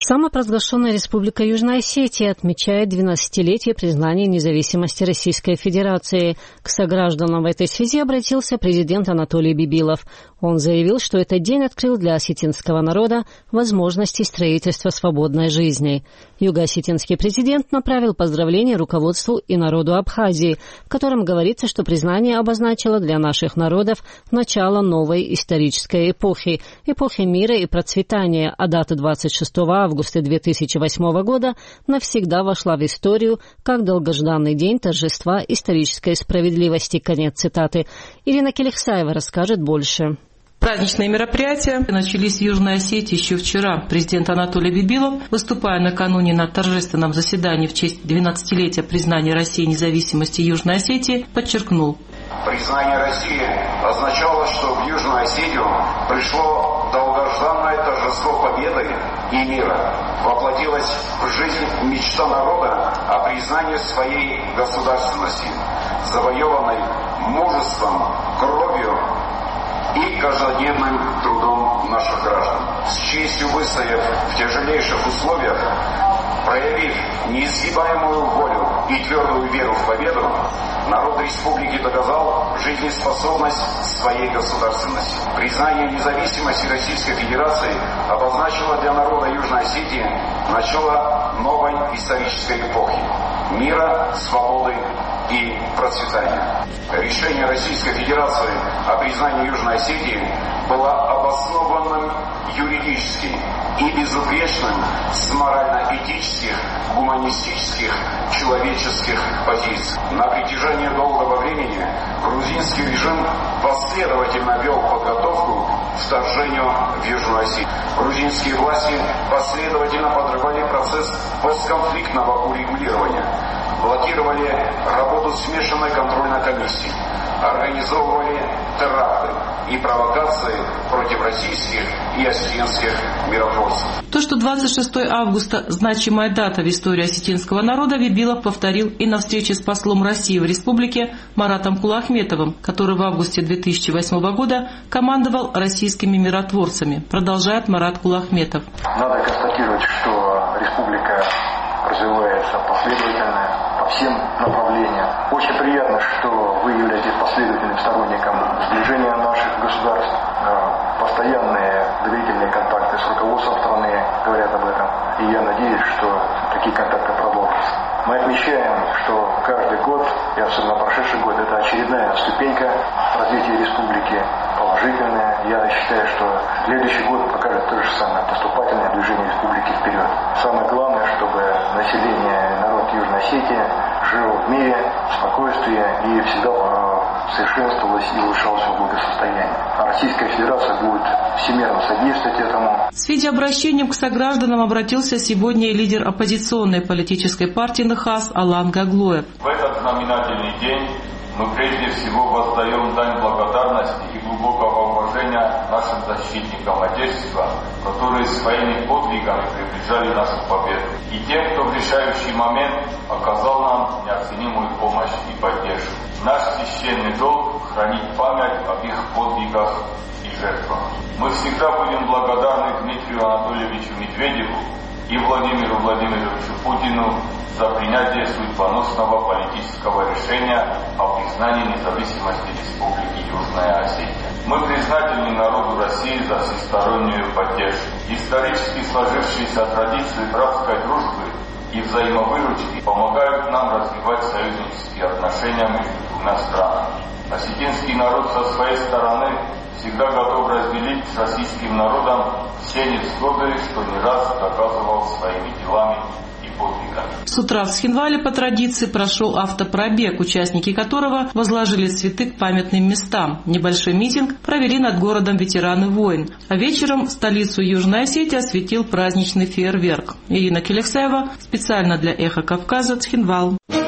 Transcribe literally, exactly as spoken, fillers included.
Самопровозглашенная Республика Южная Осетия отмечает двенадцатилетие признания независимости Российской Федерации. К согражданам в этой связи обратился президент Анатолий Бибилов. Он заявил, что этот день открыл для осетинского народа возможности строительства свободной жизни. Юго-осетинский президент направил поздравления руководству и народу Абхазии, в котором говорится, что признание обозначило для наших народов начало новой исторической эпохи, эпохи мира и процветания, а дата двадцать шестого августа две тысячи восьмого года навсегда вошла в историю как долгожданный день торжества исторической справедливости. Конец цитаты. Ирина Келихсаева расскажет больше. Праздничные мероприятия начались в Южной Осетии еще вчера. Президент Анатолий Бибилов, выступая накануне на торжественном заседании в честь двенадцатилетия признания России независимости Южной Осетии, подчеркнул: признание России означало, что в Южную Осетию пришло долгожданное торжество победы и мира. Воплотилась в жизнь мечта народа о признании своей государственности, завоеванной мужеством, кровью и каждодневным трудом наших граждан. С честью выстояв в тяжелейших условиях, проявив неизгибаемую волю и твердую веру в победу, народ республики доказал жизнеспособность своей государственности. Признание независимости Российской Федерации обозначило для народа Южной Осетии начало новой исторической эпохи мира, свободы и процветания. Решение Российской Федерации о признании Южной Осетии было обоснованным юридически и безупречным с морально-этических, гуманистических, человеческих позиций. На протяжении долгого времени грузинский режим последовательно вел подготовку к вторжению в Южную Осетию. Грузинские власти последовательно подрывали процесс постконфликтного урегулирования, блокировали работу смешанной контрольной комиссии, организовывали теракты и провокации против российских и осетинских миротворцев. То, что двадцать шестого августа – значимая дата в истории осетинского народа, Бибилов повторил и на встрече с послом России в республике Маратом Кулахметовым, который в августе две тысячи восьмого года командовал российскими миротворцами. Продолжает Марат Кулахметов. Надо констатировать, что республика развивается последовательно по всем направлениям. Очень приятно, что вы являетесь последовательным сторонником сближения наших государств. Постоянные доверительные контакты с руководством страны говорят об этом. И я надеюсь, что такие контакты продолжатся. Мы отмечаем, что каждый год, и особенно прошедший год, это очередная ступенька развития республики, положительная. Я считаю, что следующий год покажет то же самое, поступательное движение республики вперед. Самое главное, чтобы население, народ Южной Осетии жил в мире, в спокойствии и всегда совершенствовалось и улучшалось его благосостояние. А Российская Федерация будет всемирно содействовать этому. С видеообращением к согражданам обратился сегодня и лидер оппозиционной политической партии НХАС Алан Гаглоев. В этот знаменательный день мы прежде всего воздаем дань благодарности и глубокого уважения нашим защитникам Отечества, которые своими подвигами приближали нашу победу, и тем, кто в решающий момент оказал нам неоценимую помощь и поддержку. Наш священный долг – хранить память об их подвигах и жертвах. Мы всегда будем благодарны Дмитрию Анатольевичу Медведеву и Владимиру Владимировичу Путину за принятие судьбоносного политического решения о признании независимости Республики Южная Осетия. Мы признательны народу России за всестороннюю поддержку. Исторически сложившиеся традиции братской дружбы и взаимовыручки помогают нам развивать союзнические отношения между двумя странами. Осетинский народ со своей стороны всегда готов разделить с российским народом все невзгоды, что не раз доказывал своими делами и подвигами. С утра в Схинвале по традиции прошел автопробег, участники которого возложили цветы к памятным местам. Небольшой митинг провели над городом ветераны войн. А вечером столицу Южной Осетии осветил праздничный фейерверк. Ирина Келихсаева специально для Эхо Кавказа, Схинвал.